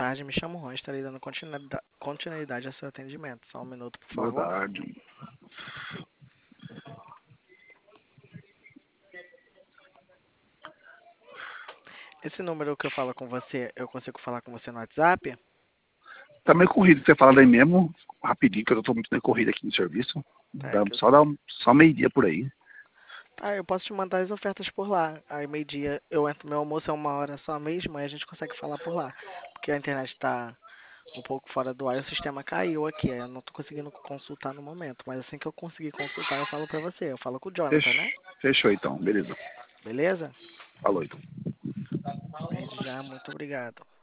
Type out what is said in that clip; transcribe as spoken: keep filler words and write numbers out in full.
tarde, me chamo Ron, estarei dando continuida- continuidade ao seu atendimento. Só um minuto, por Boa favor. tarde. Esse número que eu falo com você, eu consigo falar com você no WhatsApp? Tá meio corrido, você fala daí mesmo, rapidinho, que eu tô muito meio corrido aqui no serviço. Tá, Dá, que eu... só dá um- só meio-dia por aí. Tá, eu posso te mandar as ofertas por lá. Aí meio-dia eu entro, meu almoço é uma hora só mesmo, aí a gente consegue falar por lá. Porque a internet tá um pouco fora do ar e o sistema caiu aqui. aí Eu não tô conseguindo consultar no momento. Mas assim que eu conseguir consultar, eu falo pra você. Eu falo com o Jonathan, Fechou, né? fechou então, beleza. Beleza? Falou então. Desde já, muito obrigado.